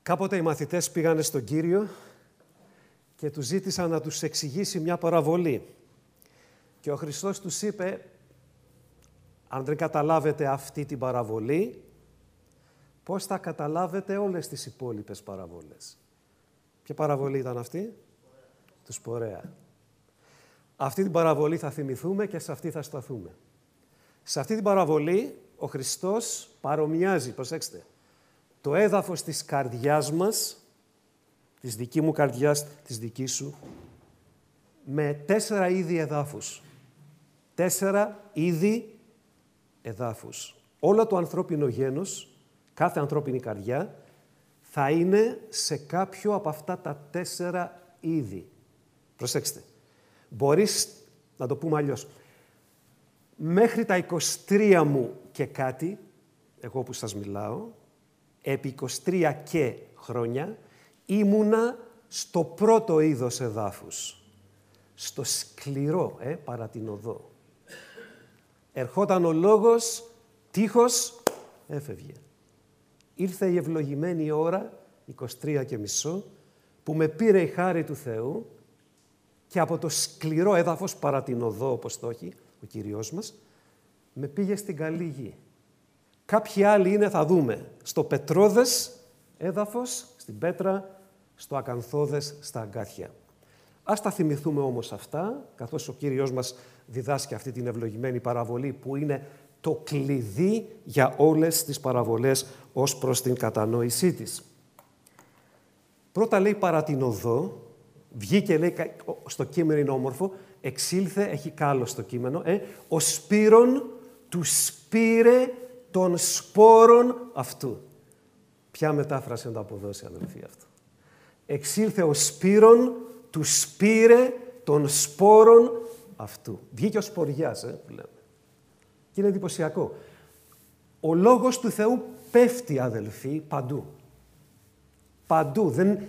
Κάποτε οι μαθητές πήγανε στον Κύριο και του ζήτησαν να τους εξηγήσει μια παραβολή. Και ο Χριστός τους είπε, αν δεν καταλάβετε αυτή την παραβολή, πώς θα καταλάβετε όλες τις υπόλοιπες παραβολές. Ποια παραβολή ήταν αυτή? Του σπορέα. Αυτή την παραβολή θα θυμηθούμε και σε αυτή θα σταθούμε. Σε αυτή την παραβολή ο Χριστός παρομοιάζει, προσέξτε, το έδαφος της καρδιάς μας, της δική μου καρδιάς, της δικής σου, με 4 είδη εδάφους. 4 είδη εδάφους. Όλο το ανθρώπινο γένος, κάθε ανθρώπινη καρδιά, θα είναι σε κάποιο από αυτά τα 4 είδη. Προσέξτε. Μπορείς, να το πούμε αλλιώς, μέχρι τα 23 μου και κάτι, εγώ που σας μιλάω, επί 23 και χρόνια, ήμουνα στο πρώτο είδος εδάφους. Στο σκληρό, παρά την οδό. Ερχόταν ο λόγος, τείχος, έφευγε. Ήρθε η ευλογημένη ώρα, 23 και μισό, που με πήρε η χάρη του Θεού και από το σκληρό έδαφος, παρά την οδό, όπως το έχει ο Κύριος μας, με πήγε στην καλή γη. Κάποιοι άλλοι είναι, θα δούμε, στο πετρώδες έδαφος, στην πέτρα, στο ακανθώδες, στα αγκάθια. Ας τα θυμηθούμε όμως αυτά, καθώς ο Κύριος μας διδάσκει αυτή την ευλογημένη παραβολή που είναι το κλειδί για όλες τις παραβολές ως προς την κατανόησή της. Πρώτα λέει παρά την οδό, βγήκε, λέει, στο κείμενο είναι όμορφο, εξήλθε, έχει κάλο στο κείμενο, ο σπύρον του σπήρε των σπόρων αυτού. Ποια μετάφραση να το αποδώσει, αδελφοί, αυτό? Εξήλθε ο σπύρον του σπήρε των σπόρων αυτού. Βγήκε ο σποριάς, που λέμε. Και είναι εντυπωσιακό. Ο λόγος του Θεού πέφτει, αδελφοί, παντού. Παντού.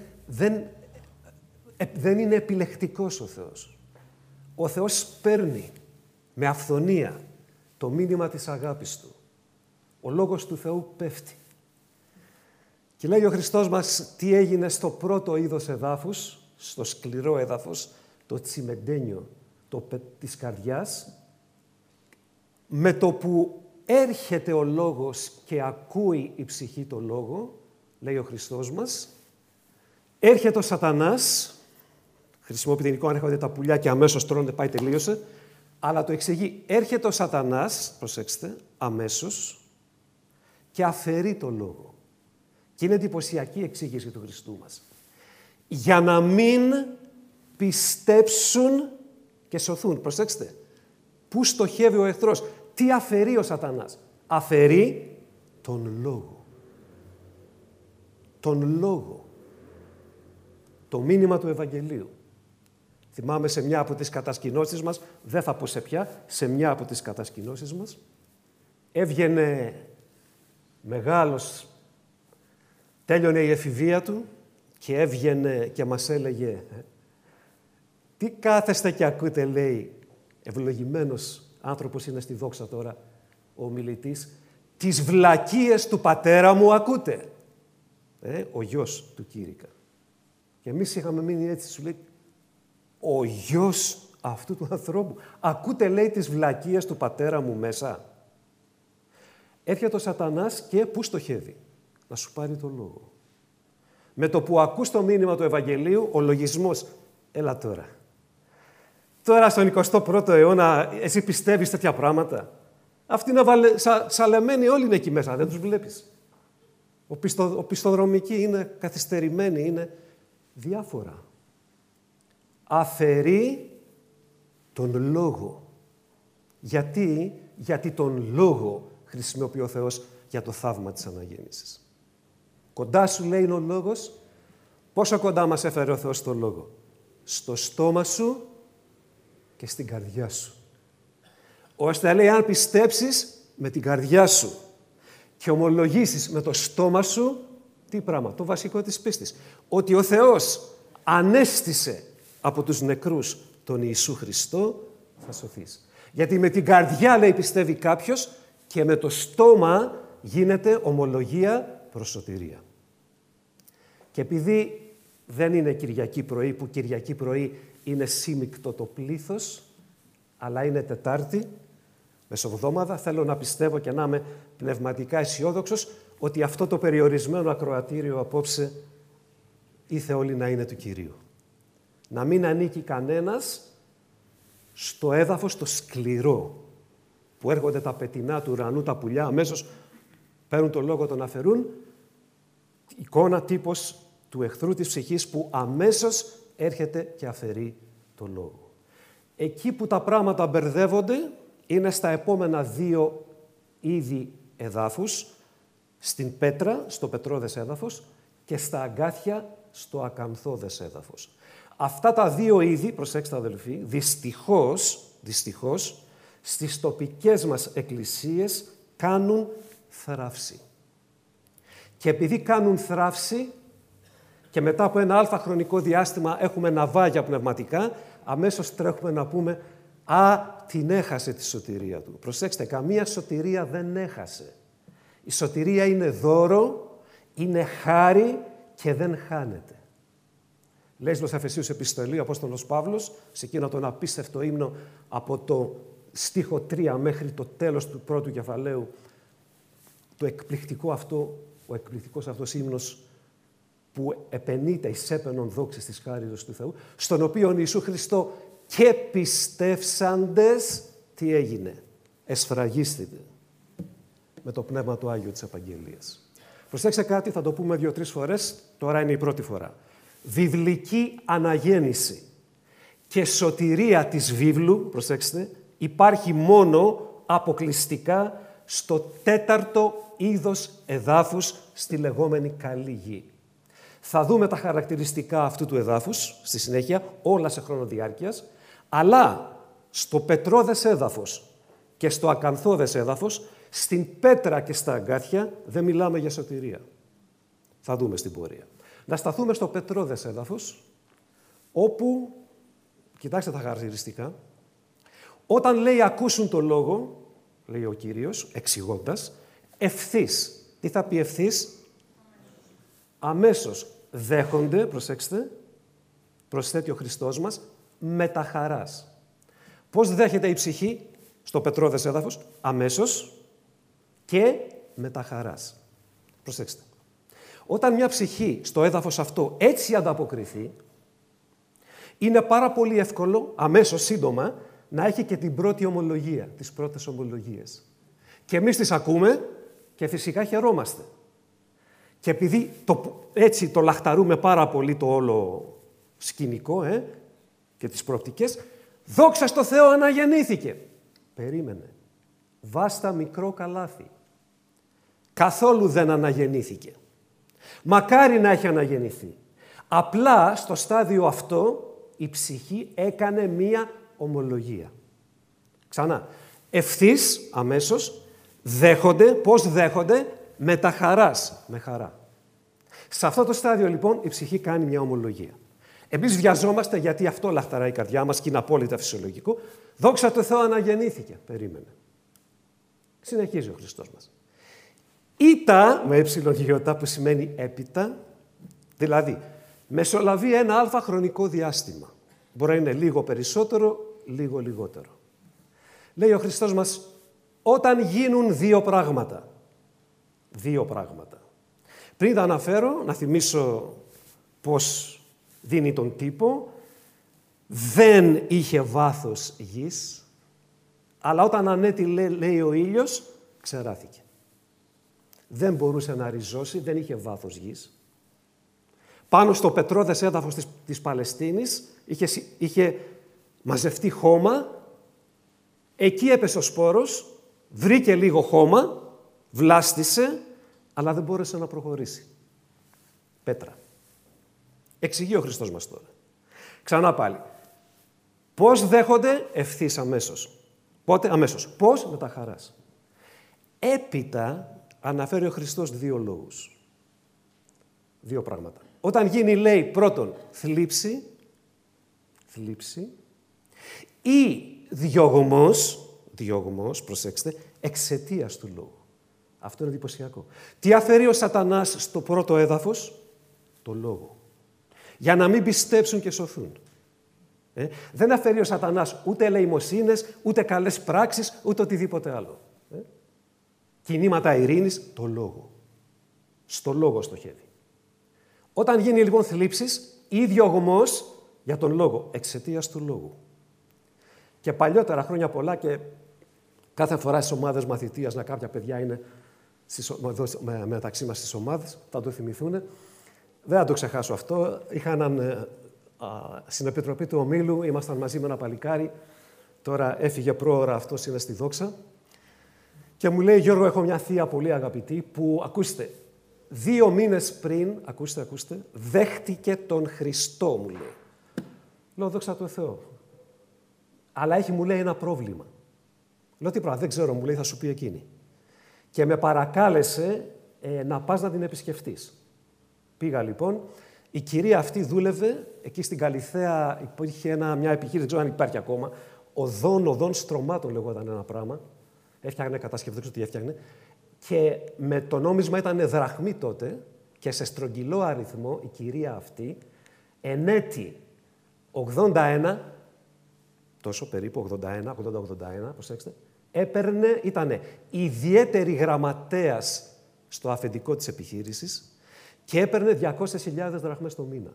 Δεν είναι επιλεκτικός ο Θεός. Ο Θεός παίρνει με αυθονία το μήνυμα της αγάπης Του. Ο λόγος του Θεού πέφτει. Και λέει ο Χριστός μας τι έγινε στο πρώτο είδος εδάφους, στο σκληρό έδαφος, το τσιμεντένιο της καρδιάς, με το που έρχεται ο λόγος και ακούει η ψυχή το λόγο, λέει ο Χριστός μας, έρχεται ο Σατανάς, χρησιμοποιεί την εικόνα, έρχονται τα πουλιά και αμέσως τρώνε, πάει, τελείωσε, αλλά το εξηγεί, έρχεται ο Σατανάς, προσέξτε, αμέσως, και αφαιρεί το λόγο. Και είναι εντυπωσιακή η εξήγηση του Χριστού μας. Για να μην πιστέψουν και σωθούν. Προσέξτε, πού στοχεύει ο εχθρός, τι αφαιρεί ο Σατανάς? Αφαιρεί τον λόγο. Τον λόγο. Το μήνυμα του Ευαγγελίου. Θυμάμαι σε μια από τις κατασκηνώσεις μας, δεν θα πω σε ποια, σε μια από τις κατασκηνώσεις μας, έβγαινε μεγάλος, τέλειωνε η εφηβεία του και έβγαινε και μας έλεγε τι κάθεστε και ακούτε, λέει, ευλογημένος άνθρωπος είναι στη δόξα τώρα ο ομιλητής, τις βλακίες του πατέρα μου ακούτε. Ο γιος του Κύρικα. Και εμείς είχαμε μείνει έτσι, σου λέει, ο γιος αυτού του ανθρώπου. Ακούτε, λέει, τις βλακίες του πατέρα μου μέσα. Έρχεται ο Σατανάς και πού στοχεύει? Να σου πάρει το λόγο. Με το που ακούς το μήνυμα του Ευαγγελίου, ο λογισμός, έλα τώρα. Τώρα στον 21ο αιώνα εσύ πιστεύεις τέτοια πράγματα? Αυτοί είναι σαλεμένοι, όλοι είναι εκεί μέσα, δεν τους βλέπεις. Οπισθοδρομικοί είναι καθυστερημένοι, είναι διάφορα. Αφαιρεί τον λόγο. Γιατί τον λόγο χρησιμοποιεί ο Θεός για το θαύμα της αναγέννησης. Κοντά σου, λέει, είναι ο λόγος. Πόσο κοντά μας έφερε ο Θεός τον λόγο? Στο στόμα σου και στην καρδιά σου. Ώστε, λέει, αν πιστέψεις με την καρδιά σου και ομολογήσεις με το στόμα σου, τι πράγμα? Το βασικό της πίστης. Ότι ο Θεός ανέστησε από τους νεκρούς τον Ιησού Χριστό, θα σωθείς. Γιατί με την καρδιά, λέει, πιστεύει κάποιος και με το στόμα γίνεται ομολογία προς σωτηρία. Και επειδή δεν είναι Κυριακή πρωί, που Κυριακή πρωί είναι σύμικτο το πλήθος, αλλά είναι Τετάρτη, μεσοβδόμαδα, θέλω να πιστεύω και να είμαι πνευματικά αισιόδοξος ότι αυτό το περιορισμένο ακροατήριο απόψε ήθε όλοι να είναι του Κυρίου. Να μην ανήκει κανένας στο έδαφος το σκληρό, που έρχονται τα πετεινά του ουρανού, τα πουλιά, αμέσως παίρνουν το λόγο, τον αφαιρούν, εικόνα, τύπος του εχθρού της ψυχής που αμέσως έρχεται και αφαιρεί το λόγο. Εκεί που τα πράγματα μπερδεύονται είναι στα επόμενα δύο είδη εδάφους, στην πέτρα, στο πετρώδες έδαφος και στα αγκάθια, στο ακανθώδες έδαφος. Αυτά τα δύο είδη, προσέξτε αδελφοί, δυστυχώς, στις τοπικές μας εκκλησίες κάνουν θράψη. Και επειδή κάνουν θράψη και μετά από ένα αλφα χρονικό διάστημα έχουμε ναυάγια πνευματικά, αμέσως τρέχουμε να πούμε «Α, την έχασε τη σωτηρία του». Προσέξτε, καμία σωτηρία δεν έχασε. Η σωτηρία είναι δώρο, είναι χάρη και δεν χάνεται. Λέει στους Εφεσίους επιστολή ο Απόστολος Παύλος, σε εκείνο τον απίστευτο ύμνο από το στίχο 3 μέχρι το τέλος του πρώτου κεφαλαίου, ο εκπληκτικός αυτός ύμνος που επενείται εις έπαινον δόξης της χάριτος του Θεού, στον οποίο Ιησού Χριστό και πιστεύσαντες, τι έγινε, εσφραγίστηκε με το Πνεύμα του Άγιου της Επαγγελίας. Προσέξτε κάτι, θα το πούμε 2-3 φορές, τώρα είναι η πρώτη φορά. Βιβλική αναγέννηση και σωτηρία της βίβλου, προσέξτε, υπάρχει μόνο αποκλειστικά στο τέταρτο είδος εδάφους στη λεγόμενη καλή γη. Θα δούμε τα χαρακτηριστικά αυτού του εδάφους στη συνέχεια, όλα σε χρόνο διάρκειας, αλλά στο πετρώδες έδαφος και στο ακανθώδες έδαφος, στην πέτρα και στα αγκάθια δεν μιλάμε για σωτηρία. Θα δούμε στην πορεία. Να σταθούμε στο πετρώδες έδαφος, όπου, κοιτάξτε τα χαρακτηριστικά, όταν λέει ακούσουν το λόγο, λέει ο Κύριος, εξηγώντας, ευθύς. Τι θα πει ευθύς? Αμέσως δέχονται, προσέξτε, προσθέτει ο Χριστός μας, με τα χαράς. Πώς δέχεται η ψυχή στο πετρώδες έδαφος? Αμέσως και με τα χαράς. Προσέξτε. Όταν μια ψυχή στο έδαφος αυτό έτσι ανταποκριθεί, είναι πάρα πολύ εύκολο, αμέσως, σύντομα, να έχει και την πρώτη ομολογία, τις πρώτες ομολογίες. Και εμείς τις ακούμε και φυσικά χαιρόμαστε. Και επειδή έτσι το λαχταρούμε πάρα πολύ το όλο σκηνικό και τις προοπτικές, δόξα στο Θεό αναγεννήθηκε. Περίμενε. Βάστα μικρό καλάθι. Καθόλου δεν αναγεννήθηκε. Μακάρι να έχει αναγεννηθεί. Απλά στο στάδιο αυτό η ψυχή έκανε μία ομολογία. Ξανά. Ευθύς, αμέσως, δέχονται. Πώς δέχονται? Με τα χαράς. Με χαρά. Σε αυτό το στάδιο, λοιπόν, η ψυχή κάνει μια ομολογία. Εμείς βιαζόμαστε γιατί αυτό λαχταράει η καρδιά μας και είναι απόλυτα φυσιολογικό. Δόξα τω Θεώ αναγεννήθηκε. Περίμενε. Συνεχίζει ο Χριστός μας. Ήτα, με εψιλογιώτα που σημαίνει έπειτα, δηλαδή μεσολαβεί ένα αλφα χρονικό διάστημα. Μπορεί να είναι λίγο περισσότερο, λίγο λιγότερο. Λέει ο Χριστός μας, όταν γίνουν δύο πράγματα. Δύο πράγματα. Πριν τα αναφέρω, να θυμίσω πώς δίνει τον τύπο. Δεν είχε βάθος γης, αλλά όταν ανέτη λέει ο ήλιος, ξεράθηκε. Δεν μπορούσε να ριζώσει, δεν είχε βάθος γης. Πάνω στο πετρώδες έδαφος της Παλαιστίνης είχε μαζευτεί χώμα. Εκεί έπεσε ο σπόρος, βρήκε λίγο χώμα, βλάστησε, αλλά δεν μπόρεσε να προχωρήσει. Πέτρα. Εξηγεί ο Χριστός μας τώρα. Ξανά πάλι. Πώς δέχονται? Ευθύς, αμέσως. Πότε? Αμέσως. Πώς? Με τα χαράς. Έπειτα αναφέρει ο Χριστός δύο λόγους. Δύο πράγματα. Όταν γίνει, λέει, πρώτον, θλίψη ή διωγμός, προσέξτε, εξαιτίας του λόγου. Αυτό είναι εντυπωσιακό. Τι αφαιρεί ο Σατανάς στο πρώτο έδαφος? το λόγο. Για να μην πιστέψουν και σωθούν. Δεν αφαιρεί ο Σατανάς ούτε ελεημοσύνες, ούτε καλές πράξεις, ούτε οτιδήποτε άλλο. Κινήματα ειρήνης, το λόγο. Στο λόγο στοχεύει. Όταν γίνει λοιπόν θλίψης, ίδιο γομός για τον λόγο, εξαιτίας του λόγου. Και παλιότερα, χρόνια πολλά, και κάθε φορά στις ομάδες μαθητείας, να κάποια παιδιά είναι μεταξύ μας στις ομάδες, θα το θυμηθούν. Δεν θα το ξεχάσω αυτό. Είχα έναν στην επιτροπή του ομίλου, ήμασταν μαζί με ένα παλικάρι. Τώρα έφυγε πρόωρα, αυτός είναι στη δόξα. Και μου λέει, Γιώργο, έχω μια θεία πολύ αγαπητή που, ακούστε, 2 μήνες πριν, ακούστε, δέχτηκε τον Χριστό, μου λέει. Λέω, δόξα τω Θεώ. Αλλά έχει, μου λέει, ένα πρόβλημα. Λέω, τι πράγμα, δεν ξέρω, μου λέει, θα σου πει εκείνη. Και με παρακάλεσε να πας να την επισκεφτείς. Πήγα λοιπόν. Η κυρία αυτή δούλευε εκεί στην Καλιθέα, υπήρχε μια επιχείρηση, δεν ξέρω αν υπάρχει ακόμα, οδών στρωμάτων λεγόταν ένα πράγμα. Έφτιαχνε κατασκευή, δεν ξέρω τι έφτιαχνε. Και με το νόμισμα ήταν δραχμή τότε και σε στρογγυλό αριθμό η κυρία αυτή εν έτη 81, τόσο περίπου 81, προσέξτε, έπαιρνε, ήταν ιδιαίτερη γραμματέας στο αφεντικό της επιχείρησης και έπαιρνε 200.000 δραχμές το μήνα.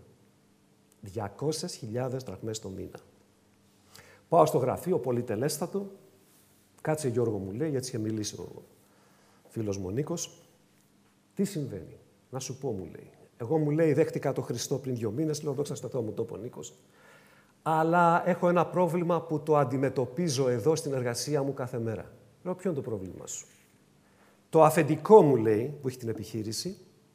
200.000 δραχμές το μήνα. Πάω στο γραφείο, πολυτελέστατο. Κάτσε, Γιώργο, μου λέει, γιατί είχε μιλήσει ο φίλος μου ο Νίκος. Τι συμβαίνει? Να σου πω, μου λέει. Εγώ, μου λέει, δέχτηκα το Χριστό πριν 2 μήνες. Λέω, δόξα στο Θεό, μου το είπε ο Νίκος. Αλλά έχω ένα πρόβλημα που το αντιμετωπίζω εδώ στην εργασία μου κάθε μέρα. Λέω, ποιο είναι το πρόβλημά σου? Το αφεντικό, μου λέει, που έχει την επιχείρηση,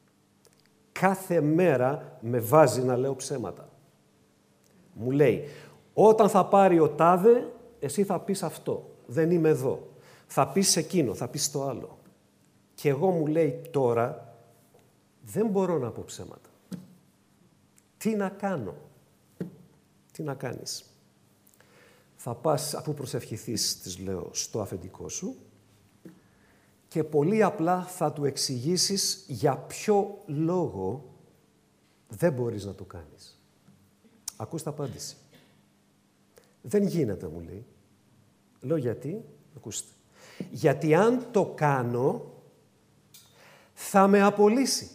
κάθε μέρα με βάζει να λέω ψέματα. Μου λέει, όταν θα πάρει ο τάδε, εσύ θα πεις αυτό. Δεν είμαι εδώ. Θα πεις εκείνο, θα πεις το άλλο. Και εγώ, μου λέει, τώρα δεν μπορώ να πω ψέματα. Τι να κάνω? Τι να κάνεις? Θα πας, αφού προσευχηθείς, της λέω, στο αφεντικό σου και πολύ απλά θα του εξηγήσεις για ποιο λόγο δεν μπορείς να το κάνεις. Ακούστε απάντηση. Δεν γίνεται, μου λέει. Λέω, γιατί? Ακούστε. Γιατί αν το κάνω, θα με απολύσει.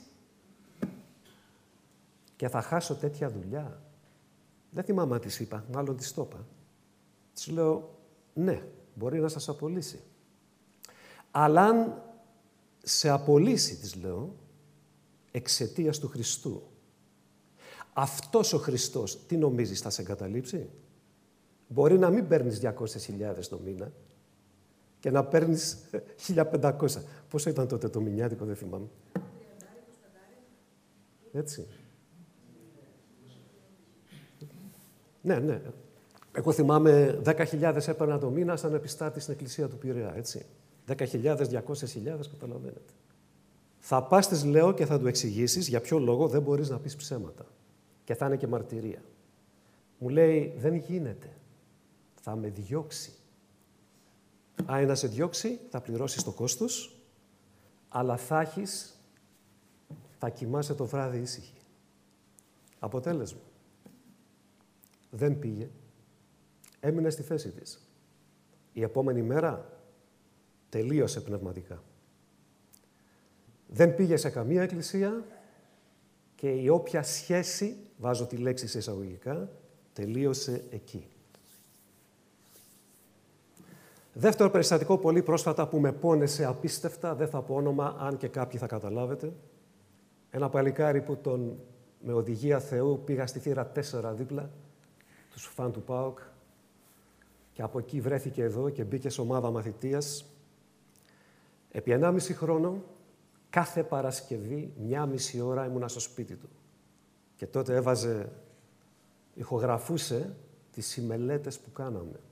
Και θα χάσω τέτοια δουλειά. Δεν θυμάμαι αν της είπα, μάλλον της το είπα. Της λέω, ναι, μπορεί να σας απολύσει. Αλλά αν σε απολύσει, της λέω, εξαιτίας του Χριστού, αυτός ο Χριστός, τι νομίζεις, θα σε εγκαταλείψει? Μπορεί να μην παίρνεις 200.000 το μήνα και να παίρνεις 1.500. Πόσο ήταν τότε το μηνιάτικο, δεν θυμάμαι. Έτσι. Ναι. Εγώ θυμάμαι 10.000 έπαιρνα το μήνα σαν επιστάτη στην εκκλησία του Πειραιά, έτσι. 10.000, 200.000, καταλαβαίνετε. Θα πας, της λέω, και θα του εξηγήσεις για ποιο λόγο δεν μπορείς να πεις ψέματα. Και θα είναι και μαρτυρία. Μου λέει, δεν γίνεται. Θα με διώξει. Αν να σε διώξει, θα πληρώσεις το κόστος, αλλά θα κοιμάσαι το βράδυ ήσυχη. Αποτέλεσμα. Δεν πήγε. Έμεινε στη θέση της. Η επόμενη μέρα τελείωσε πνευματικά. Δεν πήγε σε καμία εκκλησία και η όποια σχέση, βάζω τη λέξη σε εισαγωγικά, τελείωσε εκεί. Δεύτερο περιστατικό πολύ πρόσφατα που με πόνεσε απίστευτα, δεν θα πω όνομα, αν και κάποιοι θα καταλάβετε. Ένα παλικάρι που με οδηγία Θεού πήγα στη θύρα 4 δίπλα, τους φαν του ΠΑΟΚ, και από εκεί βρέθηκε εδώ και μπήκε σε ομάδα μαθητείας. Επί 1,5 χρόνο, κάθε Παρασκευή, 1,5 ώρα ήμουνα στο σπίτι του. Και τότε ηχογραφούσε τις ημελέτες που κάναμε.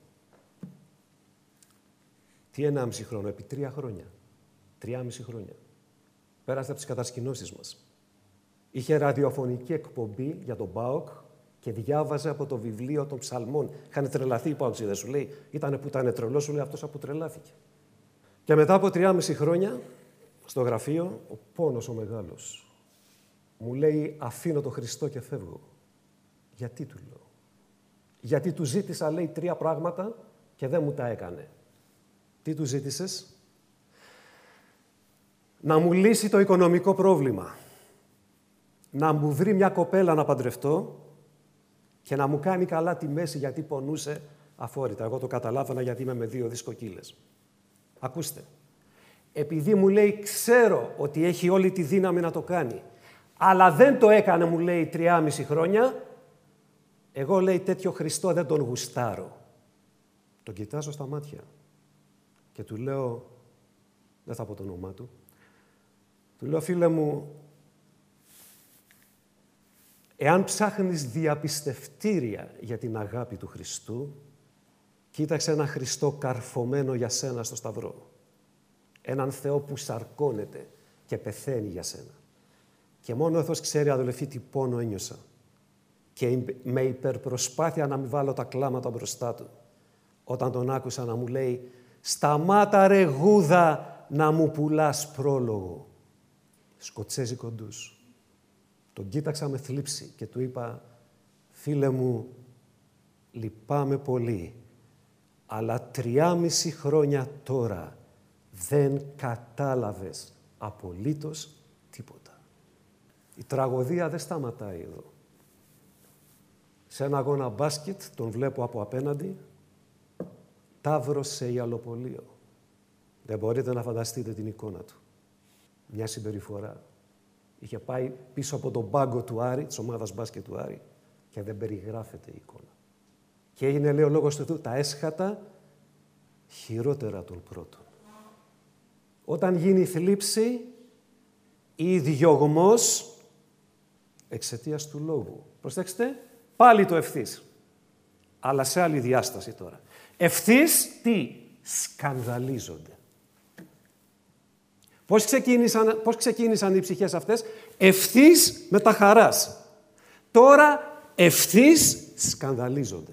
Τι 1,5 χρόνο, επί 3 χρόνια. 3,5 χρόνια. Πέρασε από τις κατασκηνώσεις μας. Είχε ραδιοφωνική εκπομπή για τον ΠΑΟΚ και διάβαζε από το βιβλίο των ψαλμών. Είχαν τρελαθεί οι ΠΑΟΚσιδες, σου λέει. Ήτανε που ήταν τρελός, σου λέει, αυτός αποτρελάθηκε. Και μετά από 3,5 χρόνια, στο γραφείο, ο πόνος ο μεγάλος. Μου λέει, αφήνω τον Χριστό και φεύγω. Γιατί, του λέω? Γιατί του ζήτησα, λέει, 3 πράγματα και δεν μου τα έκανε. Τι του ζήτησες? Να μου λύσει το οικονομικό πρόβλημα. Να μου βρει μια κοπέλα να παντρευτώ και να μου κάνει καλά τη μέση, γιατί πονούσε αφόρητα. Εγώ το καταλάβανα γιατί είμαι με 2 δισκοκύλες. Ακούστε. Επειδή μου λέει, ξέρω ότι έχει όλη τη δύναμη να το κάνει, αλλά δεν το έκανε, μου λέει, 3,5 χρόνια, εγώ, λέει, τέτοιο Χριστό δεν τον γουστάρω. Τον κοιτάζω στα μάτια και του λέω, δεν θα πω το όνομά του, του λέω, φίλε μου, εάν ψάχνεις διαπιστευτήρια για την αγάπη του Χριστού, κοίταξε ένα Χριστό καρφωμένο για σένα στο σταυρό. Έναν Θεό που σαρκώνεται και πεθαίνει για σένα. Και μόνο ο Θεός ξέρει, αδελφοί, τι πόνο ένιωσα. Και με υπερπροσπάθεια να μην βάλω τα κλάματα μπροστά του, όταν τον άκουσα να μου λέει, σταμάτα ρε γούδα να μου πουλάς πρόλογο. Σκοτσέζι κοντούς. Τον κοίταξα με θλίψη και του είπα, φίλε μου, λυπάμαι πολύ, αλλά 3,5 χρόνια τώρα δεν κατάλαβες απολύτως τίποτα. Η τραγωδία δεν σταματάει εδώ. Σε ένα αγώνα μπάσκετ, τον βλέπω από απέναντι, ταύρος σε ιαλοπολείο. Δεν μπορείτε να φανταστείτε την εικόνα του. Μια συμπεριφορά. Είχε πάει πίσω από τον πάγκο του Άρη, της ομάδας μπάσκετ του Άρη, και δεν περιγράφεται η εικόνα. Και έγινε, λέει ο λόγος του Θεού, τα έσχατα χειρότερα των πρώτων. Όταν γίνει θλίψη ή διωγμός εξαιτίας του λόγου. Προσέξτε, πάλι το ευθύς. Αλλά σε άλλη διάσταση τώρα. Ευθύς, τι? Σκανδαλίζονται. Πώς ξεκίνησαν οι ψυχές αυτές? Ευθύς με τα χαράς. Τώρα ευθύς σκανδαλίζονται.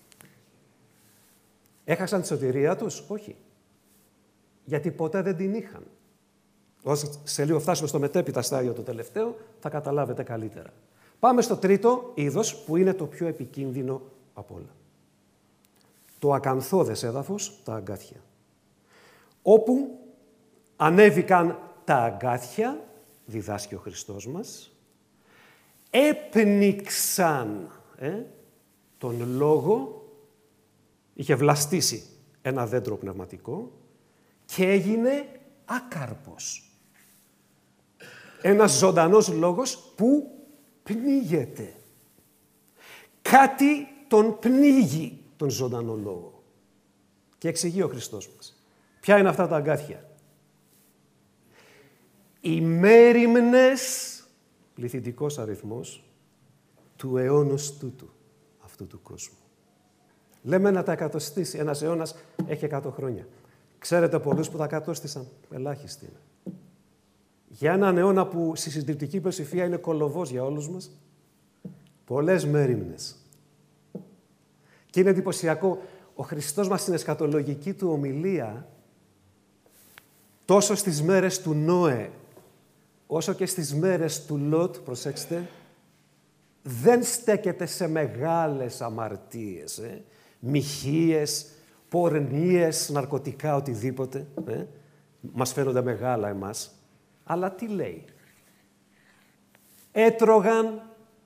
Έχασαν τη σωτηρία τους? Όχι. Γιατί ποτέ δεν την είχαν. Όσο σε λίγο φτάσουμε στο μετέπειτα στάδιο το τελευταίο, θα καταλάβετε καλύτερα. Πάμε στο τρίτο είδος, που είναι το πιο επικίνδυνο από όλα. Το ακανθώδες έδαφος, τα αγκάθια. Όπου ανέβηκαν τα αγκάθια, διδάσκει ο Χριστός μας, έπνιξαν τον λόγο, είχε βλαστήσει ένα δέντρο πνευματικό και έγινε άκαρπος. Ένας ζωντανός λόγος που πνίγεται. Κάτι τον πνίγει τον ζωντανό λόγο. Και εξηγεί ο Χριστός μας. Ποια είναι αυτά τα αγκάθια? Οι μέριμνες, πληθυντικός αριθμός, του αιώνος τούτου, αυτού του κόσμου. Λέμε να τα εκατοστήσει. Ένας αιώνας έχει 100 χρόνια. Ξέρετε πολλούς που τα εκατόστησαν? Ελάχιστοι είναι. Για έναν αιώνα που στη συντριπτική πλειοψηφία είναι κολοβός για όλους μας, πολλές μέριμνες. Και είναι εντυπωσιακό, ο Χριστός μας στην εσκατολογική του ομιλία, τόσο στις μέρες του Νόε, όσο και στις μέρες του Λότ, προσέξτε, δεν στέκεται σε μεγάλες αμαρτίες, μοιχείες, πορνίες, ναρκωτικά, οτιδήποτε. Μας φαίνονται μεγάλα εμάς. Αλλά τι λέει? Έτρωγαν,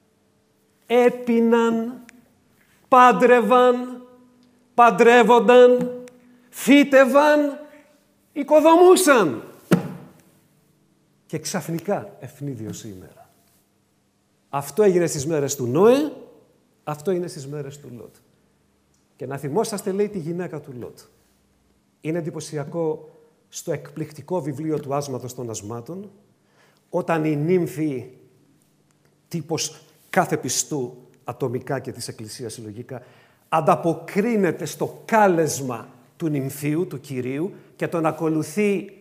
έπιναν, πάντρευαν, παντρεύονταν, φύτευαν, οικοδομούσαν. Και ξαφνικά ευνίδιο σήμερα. Αυτό έγινε στις μέρες του Νόε, αυτό είναι στις μέρες του Λότ. Και να θυμόσαστε, λέει, τη γυναίκα του Λότ. Είναι εντυπωσιακό στο εκπληκτικό βιβλίο του Άσματος των Ασμάτων, όταν η νύμφη, τύπος κάθε πιστού ατομικά και της Εκκλησίας συλλογικά, ανταποκρίνεται στο κάλεσμα του νυμφίου, του Κυρίου, και τον ακολουθεί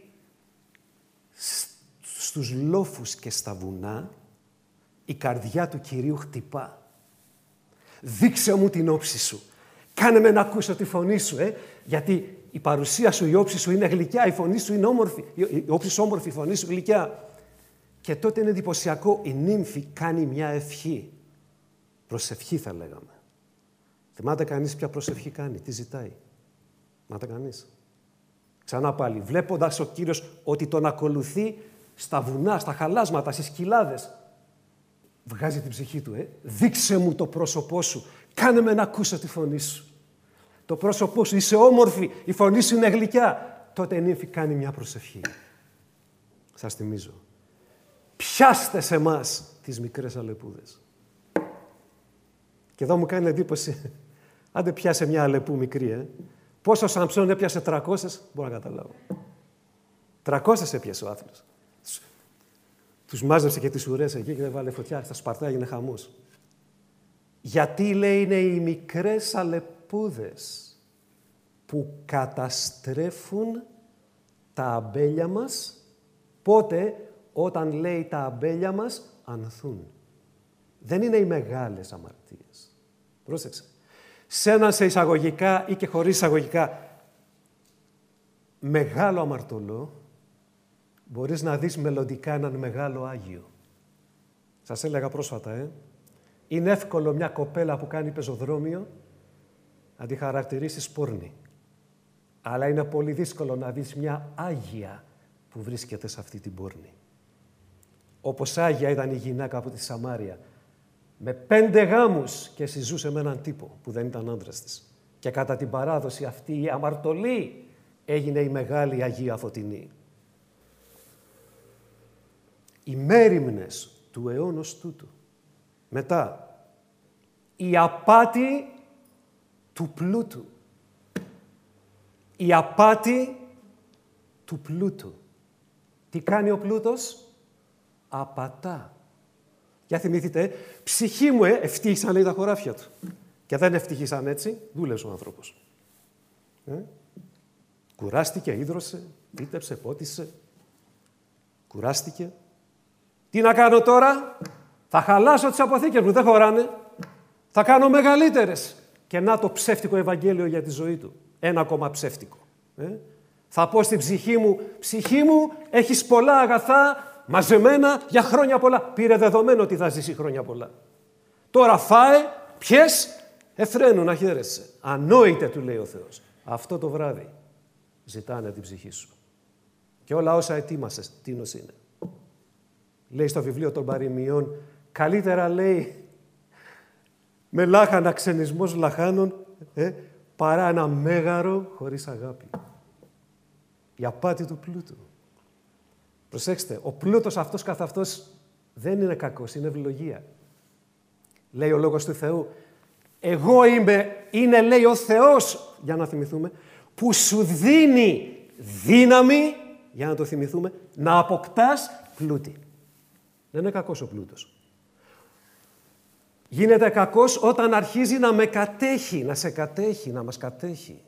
στους λόφους και στα βουνά, η καρδιά του Κυρίου χτυπά. Δείξε μου την όψη σου. Κάνε με να ακούσω τη φωνή σου, γιατί η παρουσία σου, η όψη σου είναι γλυκιά, η φωνή σου είναι όμορφη, η όψη σου όμορφη, η φωνή σου γλυκιά. Και τότε είναι εντυπωσιακό, η νύμφη κάνει μια ευχή. Προσευχή θα λέγαμε. Θυμάται κανείς ποια προσευχή κάνει, τι ζητάει? Θυμάται κανείς? Ξανά πάλι, βλέποντας ο Κύριος ότι τον ακολουθεί στα βουνά, στα χαλάσματα, στις κοιλάδες, βγάζει την ψυχή του. Δείξε μου το πρόσωπό σου, κάνε με να ακούσω τη φωνή σου. Το πρόσωπό σου, είσαι όμορφη, η φωνή σου είναι γλυκιά. Τότε η νύμφη κάνει μια προσευχή. Σας θυμίζω. Πιάστε σε εμάς τις μικρές αλεπούδες. Και εδώ μου κάνει εντύπωση, άντε πιάσε μια αλεπού μικρή, Πόσο ο Σαμψόν έπιασε 300, μπορώ να καταλάβω. 300 έπιασε ο άθλος. Τους μάζεψε και τις ουρές εκεί και δεν βάλε φωτιά. Στα Σπαρτά έγινε χαμός. Γιατί, λέει, είναι οι μικρές αλεπούδες που καταστρέφουν τα αμπέλια μας, πότε, όταν, λέει, τα αμπέλια μας ανθούν. Δεν είναι οι μεγάλες αμαρτίες. Πρόσεξε. Σε έναν σε εισαγωγικά ή και χωρίς εισαγωγικά μεγάλο αμαρτωλό, μπορείς να δεις μελλοντικά έναν μεγάλο Άγιο. Σας έλεγα πρόσφατα, είναι εύκολο μια κοπέλα που κάνει πεζοδρόμιο να τη χαρακτηρίσεις πόρνη. Αλλά είναι πολύ δύσκολο να δεις μια Άγια που βρίσκεται σε αυτή την πόρνη. Όπως Άγια ήταν η γυναίκα από τη Σαμάρια, με 5 γάμους και συζούσε με έναν τύπο που δεν ήταν άντρας της. Και κατά την παράδοση αυτή η αμαρτωλή έγινε η μεγάλη Αγία Φωτεινή. Οι μέριμνες του αιώνος τούτου. Μετά, η απάτη του πλούτου. Η απάτη του πλούτου. Τι κάνει ο πλούτος? Απατά. Για θυμηθείτε, ψυχή μου ευτύχησαν, λέει, τα χωράφια του. Και δεν ευτύχησαν έτσι, δούλεψε ο άνθρωπος. Κουράστηκε, ίδρωσε, πίτεψε, πότισε. Κουράστηκε. Τι να κάνω τώρα? Θα χαλάσω τις αποθήκες μου, δεν χωράνε. Θα κάνω μεγαλύτερες. Και να το ψεύτικο Ευαγγέλιο για τη ζωή του. Ένα ακόμα ψεύτικο. Θα πω στην ψυχή μου, έχεις πολλά αγαθά, μαζεμένα για χρόνια πολλά. Πήρε δεδομένο ότι θα ζήσει χρόνια πολλά. Τώρα φάε, πιες, εφραίνου να χαίρεσαι. Ανόητε, του λέει ο Θεός. Αυτό το βράδυ ζητάνε την ψυχή σου. Και όλα όσα ετοίμασες, τίνος είναι. Λέει στο βιβλίο των Παροιμιών, καλύτερα, λέει, με λάχανα ξενισμός λαχάνων, παρά ένα μέγαρο χωρίς αγάπη. Η απάτη του πλούτου. Προσέξτε, ο πλούτος αυτός καθ' αυτός δεν είναι κακός, είναι ευλογία. Λέει ο Λόγος του Θεού, εγώ είναι, λέει, ο Θεός, για να θυμηθούμε, που σου δίνει δύναμη, για να το θυμηθούμε, να αποκτάς πλούτη. Δεν είναι κακός ο πλούτος. Γίνεται κακός όταν αρχίζει να με κατέχει, να σε κατέχει, να μας κατέχει.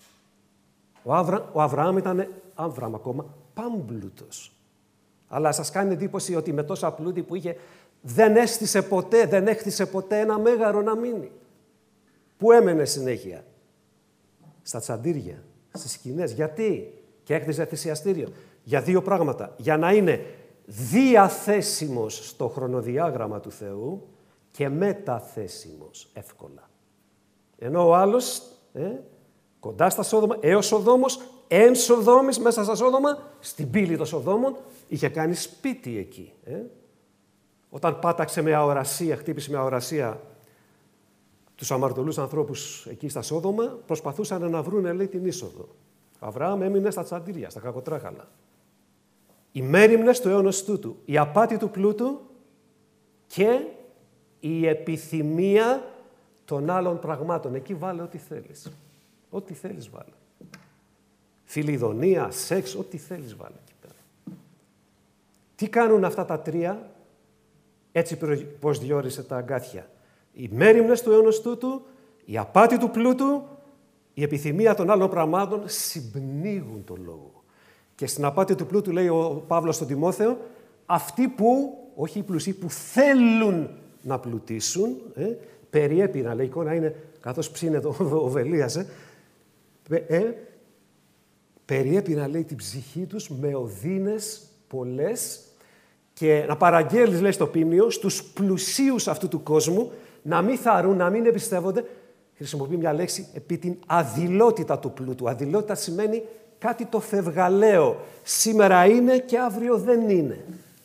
Ο Αβραάμ ήταν, ακόμα, πάμπλουτος. Αλλά σας κάνει εντύπωση ότι με τόσα πλούτη που είχε δεν έκτισε ποτέ ένα μέγαρο να μείνει. Πού έμενε συνέχεια? Στα τσαντήρια, στις σκηνές. Γιατί? Και έκτιζε θυσιαστήριο. Για 2 πράγματα. Για να είναι διαθέσιμος στο χρονοδιάγραμμα του Θεού και μεταθέσιμος εύκολα. Ενώ ο άλλος, κοντά στα Σόδομα, έως Σοδόμος, εν Σοδόμης, μέσα στα Σόδομα, στην πύλη των Σοδόμων, είχε κάνει σπίτι εκεί. Όταν πάταξε με αορασία, χτύπησε με αορασία τους αμαρτωλούς ανθρώπους εκεί στα Σόδομα, προσπαθούσαν να βρούνε, λέει, την είσοδο. Ο Αβραάμ έμεινε στα τσαντήρια, στα κακοτράχαλα. Οι μέριμνες του αιώνος τούτου, η απάτη του πλούτου και η επιθυμία των άλλων πραγμάτων. Εκεί βάλε ό,τι θέλεις. Ό,τι θέλεις βάλε. Φιλιδονία, σεξ, ό,τι θέλεις βάλε εκεί πέρα. Τι κάνουν αυτά τα 3, έτσι πως διόρισε τα αγκάθια. Οι μέριμνες του αιώνος τούτου, η απάτη του πλούτου, η επιθυμία των άλλων πραγμάτων συμπνίγουν τον λόγο. Και στην απάτη του πλούτου, λέει ο Παύλος στον Τιμόθεο, αυτοί που, όχι οι πλουσίοι, που θέλουν να πλουτίσουν, περιέπεινα, λέει, εικόνα είναι καθώς ψήνεται ο Βελίας, περιέπεινα, λέει, την ψυχή τους με οδύνες πολλές Και να παραγγέλεις, λέει στο Πίμνιο, στους πλουσίους αυτού του κόσμου να μην θαρούν, να μην εμπιστεύονται. Χρησιμοποιεί μια λέξη επί την αδειλότητα του πλούτου. Αδειλότητα σημαίνει κάτι το φευγαλαίο. Σήμερα είναι και αύριο δεν είναι.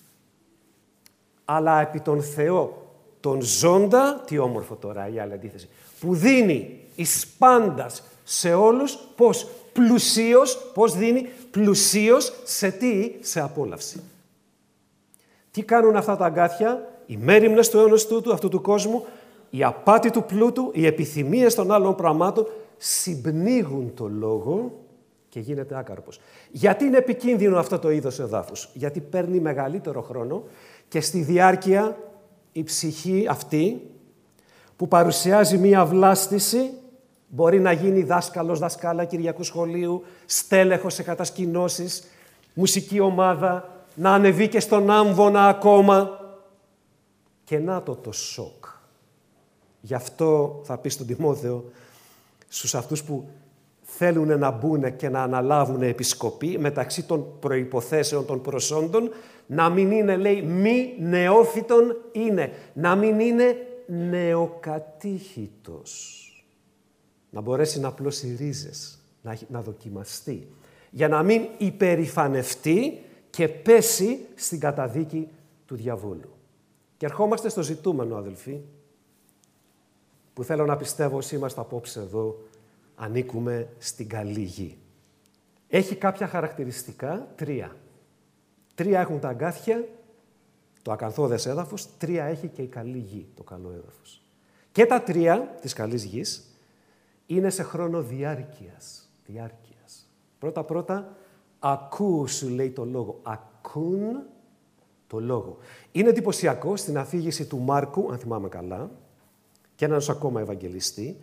Αλλά επί τον Θεό, τον ζώντα, τι όμορφο τώρα η άλλη αντίθεση, που δίνει εις πάντας σε όλους, πώς πλουσίως, πώς δίνει πλουσίως σε τι, σε απόλαυση. Τι κάνουν αυτά τα αγκάθια, οι μέριμνες του αιώνος τούτου, αυτού του κόσμου, η απάτη του πλούτου, οι επιθυμίες των άλλων πραγμάτων, συμπνίγουν το λόγο και γίνεται άκαρπος. Γιατί είναι επικίνδυνο αυτό το είδος εδάφους? Γιατί παίρνει μεγαλύτερο χρόνο και στη διάρκεια η ψυχή αυτή που παρουσιάζει μία βλάστηση μπορεί να γίνει δάσκαλος, δασκάλα κυριακού σχολείου, στέλεχος σε κατασκηνώσεις, μουσική ομάδα, να ανεβεί και στον άμβονα ακόμα. Και να το σοκ. Γι' αυτό θα πει στον Τιμόθεο, στους αυτούς που θέλουν να μπουν και να αναλάβουν επισκοπή, μεταξύ των προϋποθέσεων των προσόντων, να μην είναι, λέει, μη νεόφυτον είναι. Να μην είναι νεοκατήχητος. Να μπορέσει να απλώσει ρίζες, να δοκιμαστεί. Για να μην υπερηφανευτεί και πέσει στην καταδίκη του διαβόλου. Και ερχόμαστε στο ζητούμενο, αδελφοί, που θέλω να πιστεύω όσοι είμαστε απόψε εδώ, ανήκουμε στην καλή γη. Έχει κάποια χαρακτηριστικά, 3. 3 έχουν τα αγκάθια, το ακαθόδες έδαφος, 3 έχει και η καλή γη, το καλό έδαφος. Και τα 3 της καλής γης είναι σε χρόνο διάρκειας. Πρώτα, ακού σου λέει το λόγο. Ακούν το λόγο. Είναι εντυπωσιακό στην αφήγηση του Μάρκου, αν θυμάμαι καλά, και ένας ακόμα Ευαγγελιστή,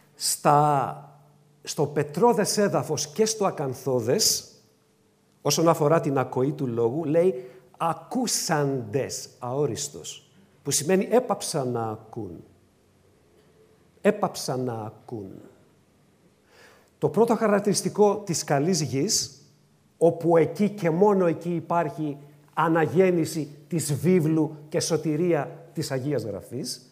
στο πετρώδες έδαφος και στο ακανθώδες, όσον αφορά την ακοή του λόγου, λέει ακούσαντες, αόριστος, που σημαίνει έπαψαν να ακούν. Έπαψαν να ακούν. Το πρώτο χαρακτηριστικό της καλής γης, όπου εκεί και μόνο εκεί υπάρχει αναγέννηση της βίβλου και σωτηρία της Αγίας Γραφής,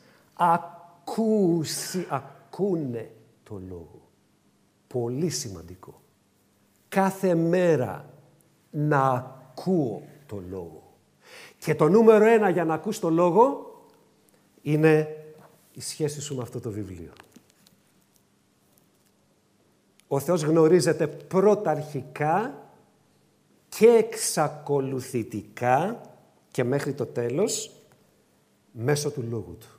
ακούνε το λόγο. Πολύ σημαντικό. Κάθε μέρα να ακούω το λόγο. Και το νούμερο 1 για να ακούς το λόγο είναι η σχέση σου με αυτό το βιβλίο. Ο Θεός γνωρίζεται πρωταρχικά και εξακολουθητικά και μέχρι το τέλος μέσω του Λόγου Του.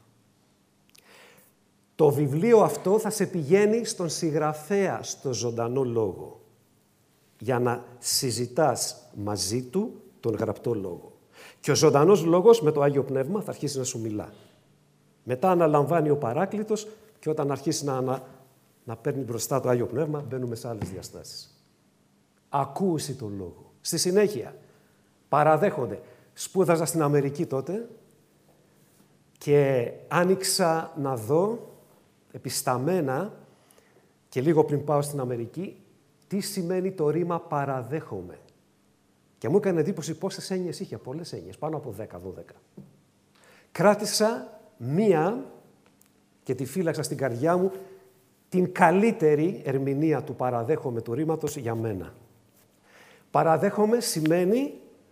Το βιβλίο αυτό θα σε πηγαίνει στον συγγραφέα, στο ζωντανό Λόγο, για να συζητάς μαζί Του τον γραπτό Λόγο. Και ο ζωντανός Λόγος με το Άγιο Πνεύμα θα αρχίσει να σου μιλά. Μετά αναλαμβάνει ο Παράκλητος και όταν αρχίσει να παίρνει μπροστά το Άγιο Πνεύμα, μπαίνουμε σε άλλες διαστάσεις. Ακούσει το Λόγο. Στη συνέχεια, παραδέχονται. Σπούδαζα στην Αμερική τότε και άνοιξα να δω επισταμμένα και λίγο πριν πάω στην Αμερική τι σημαίνει το ρήμα παραδέχομαι. Και μου έκανε εντύπωση πόσες έννοιες είχε, πολλές έννοιες, πάνω από 10-12. Κράτησα μία και τη φύλαξα στην καρδιά μου, την καλύτερη ερμηνεία του παραδέχομαι του ρήματος για μένα. Παραδέχομαι σημαίνει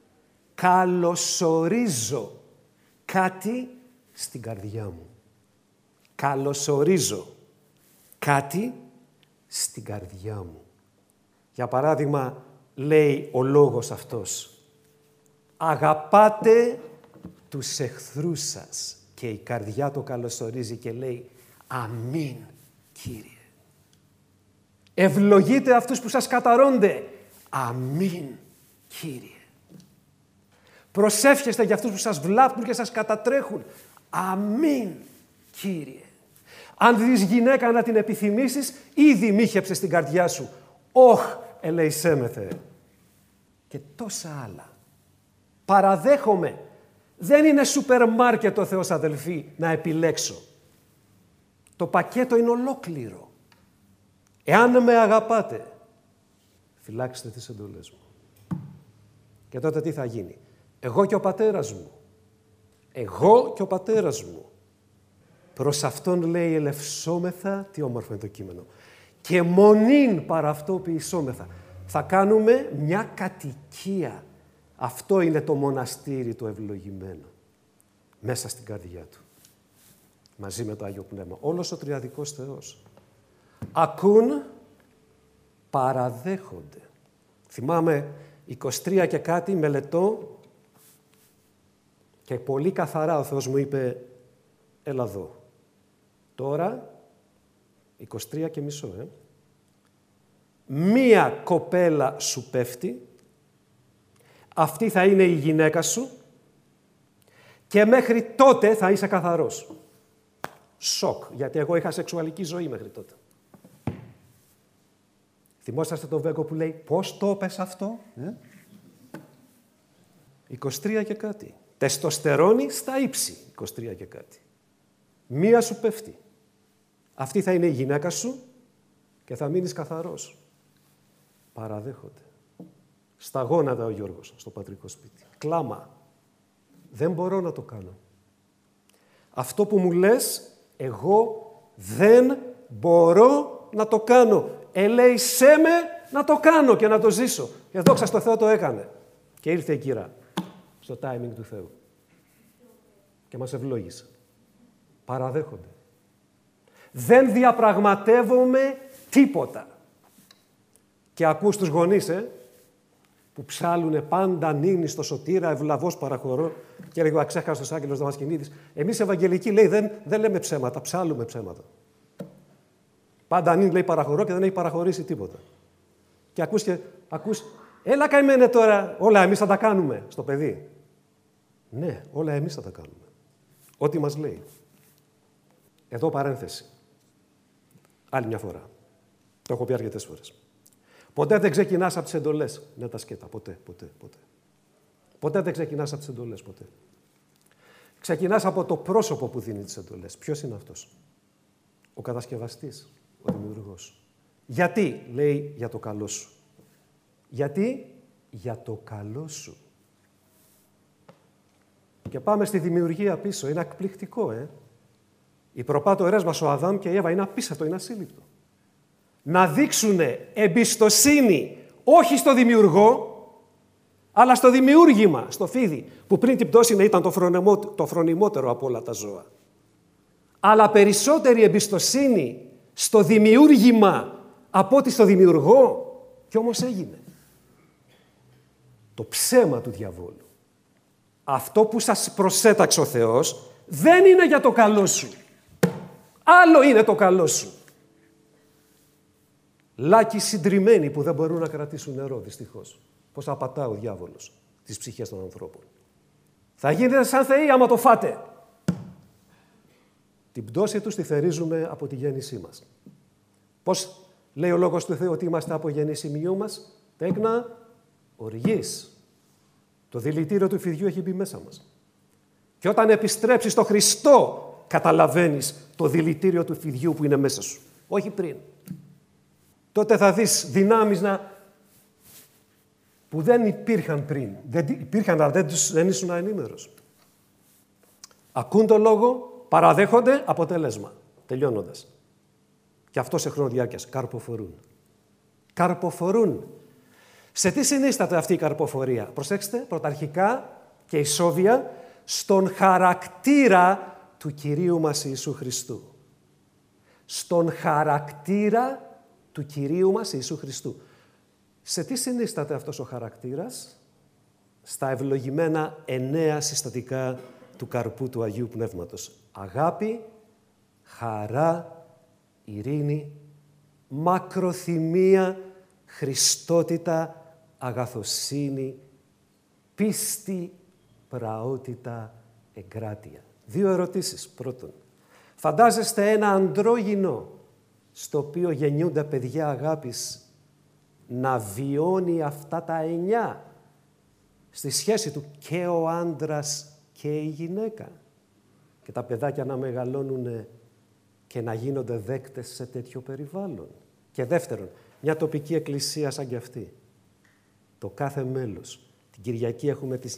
καλωσορίζω κάτι στην καρδιά μου. Καλωσορίζω κάτι στην καρδιά μου. Για παράδειγμα, λέει ο λόγος αυτός, αγαπάτε τους εχθρούς σας. Και η καρδιά το καλωσορίζει και λέει, αμήν, Κύριε. Ευλογείτε αυτούς που σας καταρρώνται. Αμήν, Κύριε. Προσεύχεστε για αυτούς που σας βλάπτουν και σας κατατρέχουν. Αμήν, Κύριε. Αν δεις γυναίκα να την επιθυμήσεις, ήδη μύχεψε στην καρδιά σου. Όχ, ελεησέ με Θεέ. Και τόσα άλλα. Παραδέχομαι. Δεν είναι σούπερ μάρκετ ο Θεός, αδελφοί, να επιλέξω. Το πακέτο είναι ολόκληρο. Εάν με αγαπάτε, φυλάξτε τις εντολές μου. Και τότε τι θα γίνει? Εγώ και ο πατέρας μου. Εγώ και ο πατέρας μου. Προς αυτόν λέει ελευσόμεθα, τι όμορφο είναι το κείμενο. Και μονήν παρά αυτό ποιησόμεθα. Θα κάνουμε μια κατοικία. Αυτό είναι το μοναστήρι το ευλογημένο. Μέσα στην καρδιά του. Μαζί με το Άγιο Πνεύμα. Όλος ο Τριαδικός Θεός. Ακούν, παραδέχονται. Θυμάμαι 23 και κάτι μελετώ και πολύ καθαρά ο Θεός μου είπε έλα εδώ. Τώρα 23 και μισό. Μία κοπέλα σου πέφτει, αυτή θα είναι η γυναίκα σου και μέχρι τότε θα είσαι καθαρός. Σοκ, γιατί εγώ είχα σεξουαλική ζωή μέχρι τότε. Θυμόσαστε τον Βέγκο που λέει πώς το έπες αυτό. 23 και κάτι. Τεστοστερόνη στα ύψη. 23 και κάτι. Μία σου πέφτει. Αυτή θα είναι η γυναίκα σου και θα μείνεις καθαρός. Παραδέχονται. Στα γόνατα ο Γιώργος, στο πατρικό σπίτι. Κλάμα. Δεν μπορώ να το κάνω. Αυτό που μου λες, εγώ δεν μπορώ να το κάνω. Ελέησέ με να το κάνω και να το ζήσω. Και δόξα στο Θεό το έκανε. Και ήρθε η κυρά στο timing του Θεού. Και μας ευλόγησε. Παραδέχονται. Δεν διαπραγματεύομαι τίποτα. Και ακούς τους γονείς, που ψάλουνε πάντα νύνη στο σωτήρα, ευλαβώς παραχωρώ, και έλεγε ο αξέχαστος Άγγελος Δαμασκηνίδης. Εμείς Ευαγγελικοί, λέει, δεν λέμε ψέματα, ψάλουμε ψέματα. Πάντα νύνη, λέει, παραχωρώ και δεν έχει παραχωρήσει τίποτα. Και ακούς, έλα καημένε τώρα, όλα εμείς θα τα κάνουμε στο παιδί. Ναι, όλα εμείς θα τα κάνουμε. Ό,τι μας λέει. Εδώ παρένθεση. Άλλη μια φορά. Το έχω πει αρκετές φορές. Ποτέ δεν ξεκινάς από τις εντολές. Ναι, τα σκέτα. Ποτέ. Ποτέ δεν ξεκινάς από τις εντολές. Ποτέ. Ξεκινάς από το πρόσωπο που δίνει τις εντολές. Ποιος είναι αυτός? Ο κατασκευαστής, ο δημιουργός. Γιατί, λέει, για το καλό σου. Γιατί, για το καλό σου. Και πάμε στη δημιουργία πίσω. Είναι εκπληκτικό, Οι προπάτορες μας, ο Αδάμ και η Εύα, είναι απίστευτο, είναι ασύλληπτο. Να δείξουν εμπιστοσύνη όχι στο δημιουργό, αλλά στο δημιούργημα, στο φίδι, που πριν την πτώση ήταν το φρονιμότερο από όλα τα ζώα. Αλλά περισσότερη εμπιστοσύνη στο δημιούργημα από ότι στο δημιουργό, και όμως έγινε. Το ψέμα του διαβόλου. Αυτό που σας προσέταξε ο Θεός δεν είναι για το καλό σου. Άλλο είναι το καλό σου. Λάκοι συντριμμένοι που δεν μπορούν να κρατήσουν νερό, δυστυχώς. Πώς απατά ο διάβολος τις ψυχές των ανθρώπων. Θα γίνετε σαν θεοί άμα το φάτε. Την πτώση τους τη θερίζουμε από τη γέννησή μας. Πώς λέει ο Λόγος του Θεού ότι είμαστε από γεννήσιμιού μας? Τέκνα οργής. Το δηλητήριο του φιδιού έχει μπει μέσα μας. Και όταν επιστρέψεις στο Χριστό, καταλαβαίνεις το δηλητήριο του φιδιού που είναι μέσα σου. Όχι πριν. Τότε θα δεις δυνάμεις που δεν υπήρχαν πριν. Δεν υπήρχαν, αλλά δεν ήσουν ενήμερος. Ακούν το λόγο, παραδέχονται, αποτέλεσμα. Τελειώνοντας. Και αυτό σε χρόνο διάρκειας. Καρποφορούν. Καρποφορούν. Σε τι συνίσταται αυτή η καρποφορία? Προσέξτε, πρωταρχικά και ισόβια, στον χαρακτήρα του Κυρίου μας Ιησού Χριστού. Στον χαρακτήρα του Κυρίου μας Ιησού Χριστού. Σε τι συνίσταται αυτός ο χαρακτήρας? Στα ευλογημένα 9 συστατικά του καρπού του Αγίου Πνεύματος. Αγάπη, χαρά, ειρήνη, μακροθυμία, χριστότητα, αγαθοσύνη, πίστη, πραότητα, εγκράτεια. 2 ερωτήσεις. Πρώτον, φαντάζεστε ένα ανδρόγυνο στο οποίο γεννιούνται παιδιά αγάπης να βιώνει αυτά τα 9 στη σχέση του και ο άντρας και η γυναίκα, και τα παιδάκια να μεγαλώνουν και να γίνονται δέκτες σε τέτοιο περιβάλλον? Και δεύτερον, μια τοπική εκκλησία σαν κι αυτή, το κάθε μέλος. Την Κυριακή έχουμε τις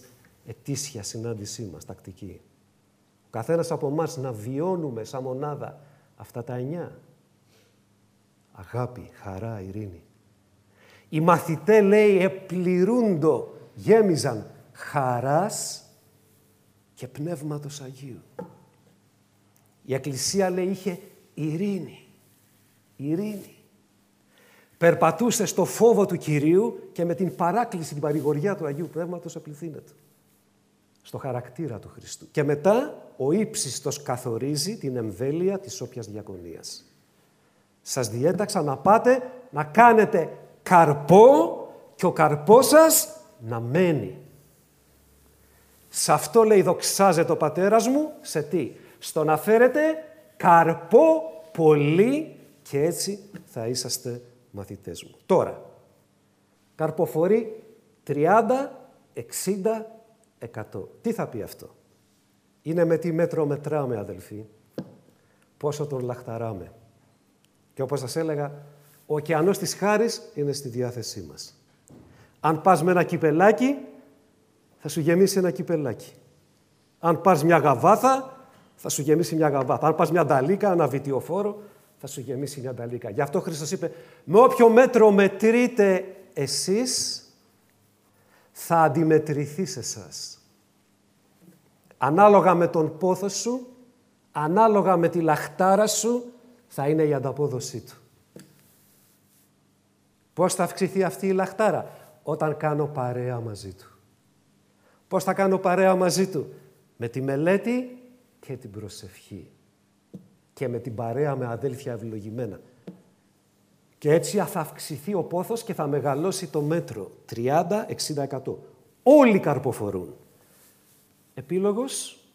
ετήσια συνάντησή μας, τακτική. Ο καθένας από εμάς να βιώνουμε σαν μονάδα αυτά τα 9. Αγάπη, χαρά, ειρήνη. Οι μαθητές, λέει, επληρούντο, γέμιζαν χαράς και Πνεύματος Αγίου. Η Εκκλησία, λέει, είχε ειρήνη. Ειρήνη. Περπατούσε στο φόβο του Κυρίου και με την παράκληση, την παρηγοριά του Αγίου Πνεύματος επληθύνεται. Στο χαρακτήρα του Χριστού. Και μετά ο ύψιστος καθορίζει την εμβέλεια της όποιας διακονίας. Σας διέταξα να πάτε να κάνετε καρπό και ο καρπός σας να μένει. Σε αυτό, λέει, δοξάζεται ο Πατέρας μου, σε τι? Στο να φέρετε καρπό πολύ και έτσι θα είσαστε μαθητές μου. Τώρα, καρποφορεί 30, 60, 100. Τι θα πει αυτό? Είναι με τι μέτρο μετράμε, αδελφοί. Πόσο τον λαχταράμε. Και όπως σας έλεγα, ο ωκεανός της χάρης είναι στη διάθεσή μας. Αν πας με ένα κυπελάκι, θα σου γεμίσει ένα κυπελάκι. Αν πας μια γαβάθα, θα σου γεμίσει μια γαβάθα. Αν πας μια νταλίκα, ένα βιτιοφόρο, θα σου γεμίσει μια νταλίκα. Γι' αυτό ο Χριστός είπε, με όποιο μέτρο μετρείτε εσείς, θα αντιμετρηθεί σε εσάς. Ανάλογα με τον πόθο σου, ανάλογα με τη λαχτάρα σου, θα είναι η ανταπόδοσή του. Πώς θα αυξηθεί αυτή η λαχτάρα? Όταν κάνω παρέα μαζί του. Πώς θα κάνω παρέα μαζί του? Με τη μελέτη και την προσευχή. Και με την παρέα με αδέλφια ευλογημένα. Και έτσι θα αυξηθεί ο πόθος και θα μεγαλώσει το μέτρο. 30, 60, 100. Όλοι καρποφορούν. Επίλογος,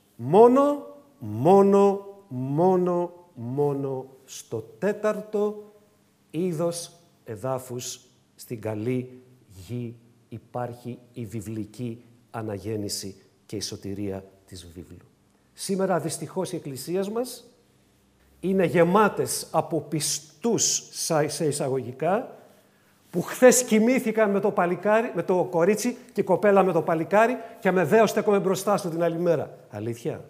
μόνο στο 4ο είδος εδάφους στην καλή γη υπάρχει η βιβλική αναγέννηση και η σωτηρία της βίβλου. Σήμερα δυστυχώς οι εκκλησίες μας είναι γεμάτες από πιστούς σε εισαγωγικά που χθες κοιμήθηκαν με το κορίτσι και η κοπέλα με το παλικάρι και με δέος στέκομαι μπροστά σου την άλλη μέρα. Αλήθεια.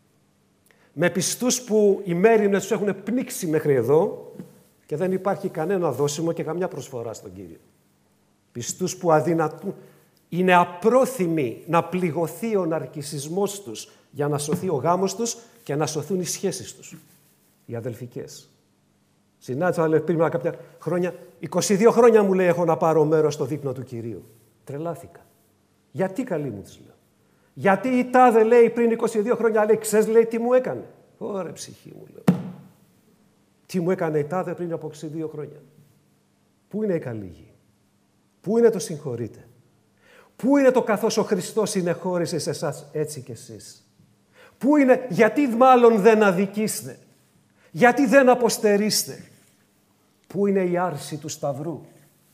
Με πιστούς που οι μέριμνες τους έχουν πνίξει μέχρι εδώ και δεν υπάρχει κανένα δώσιμο και καμιά προσφορά στον Κύριο. Πιστούς που αδυνατούν, είναι απρόθυμοι να πληγωθεί ο ναρκισσισμός τους για να σωθεί ο γάμος τους και να σωθούν οι σχέσεις τους. Οι αδελφικές. Συνάντησα πριν κάποια χρόνια, 22 χρόνια μου λέει έχω να πάρω μέρος στο δείπνο του Κυρίου. Τρελάθηκα. Γιατί, καλή μου, της λέω. Γιατί η τάδε, λέει, πριν 22 χρόνια, λέει, ξέρεις, λέει, τι μου έκανε? Ωρε ψυχή μου, λέω. Τι μου έκανε η τάδε πριν από 22 χρόνια? Πού είναι η καλή γη? Πού είναι το συγχωρείτε? Πού είναι το καθώς ο Χριστός συνεχώρησε σε εσάς έτσι κι εσείς? Πού είναι, γιατί μάλλον δεν αδικήστε? Γιατί δεν αποστερείστε? Πού είναι η άρση του Σταυρού?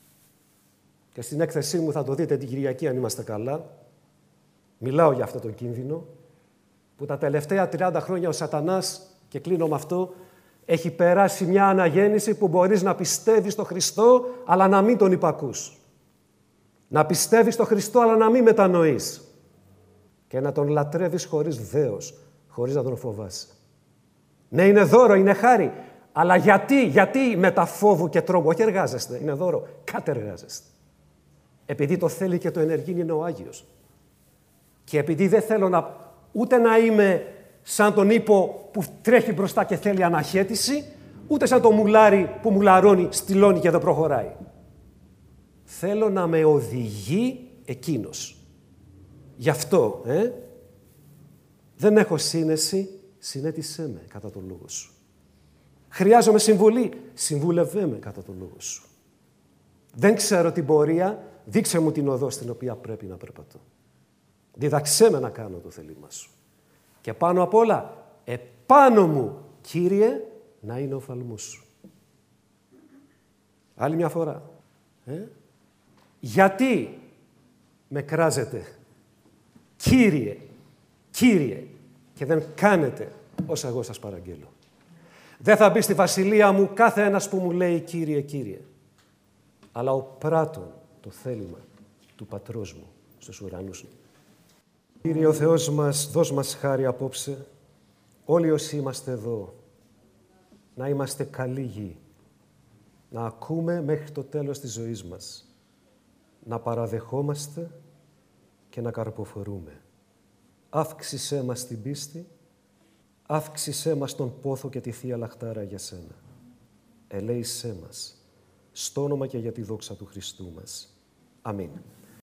Και στην έκθεσή μου θα το δείτε την Κυριακή αν είμαστε καλά. Μιλάω για αυτό το κίνδυνο που τα τελευταία 30 χρόνια ο Σατανάς, και κλείνω με αυτό, έχει περάσει μια αναγέννηση που μπορείς να πιστεύεις στο Χριστό αλλά να μην τον υπακούς. Να πιστεύεις στο Χριστό αλλά να μην μετανοείς. Και να τον λατρεύεις χωρίς δέος, χωρίς να τον φοβάσαι. Ναι, είναι δώρο, είναι χάρη. Αλλά γιατί με τα φόβου και τρόμου? Όχι εργάζεστε, είναι δώρο. Κατεργάζεστε. Επειδή το θέλει και το ενεργεί είναι ο Άγιος. Και επειδή δεν θέλω ούτε να είμαι σαν τον ύπο που τρέχει μπροστά και θέλει αναχέτηση, ούτε σαν το μουλάρι που μουλαρώνει, στυλώνει και δεν προχωράει. Θέλω να με οδηγεί εκείνος. Γι' αυτό, δεν έχω σύνεση, συνέτησέ με κατά τον λόγο σου. Χρειάζομαι συμβουλή, συμβούλευέ με κατά τον λόγο σου. Δεν ξέρω την πορεία, δείξε μου την οδό στην οποία πρέπει να περπατώ. Διδαξέ με να κάνω το θέλημά σου. Και πάνω απ' όλα, επάνω μου, Κύριε, να είναι ο οφθαλμός σου. Άλλη μια φορά. Γιατί με κράζετε, Κύριε, και δεν κάνετε όσα εγώ σας παραγγέλω? Δεν θα μπει στη βασιλεία μου κάθε ένας που μου λέει Κύριε, Κύριε, αλλά ο πράττων το θέλημα του Πατρός μου στους ουρανούς. Κύριε ο Θεός μας, δώσ' μας χάρη απόψε, όλοι όσοι είμαστε εδώ, να είμαστε καλοί γη, να ακούμε μέχρι το τέλος της ζωής μας, να παραδεχόμαστε και να καρποφορούμε. Αύξησέ μας την πίστη, αύξησέ μας τον πόθο και τη Θεία Λαχτάρα για Σένα. Ελέησέ μας, στο όνομα και για τη δόξα του Χριστού μας. Αμήν.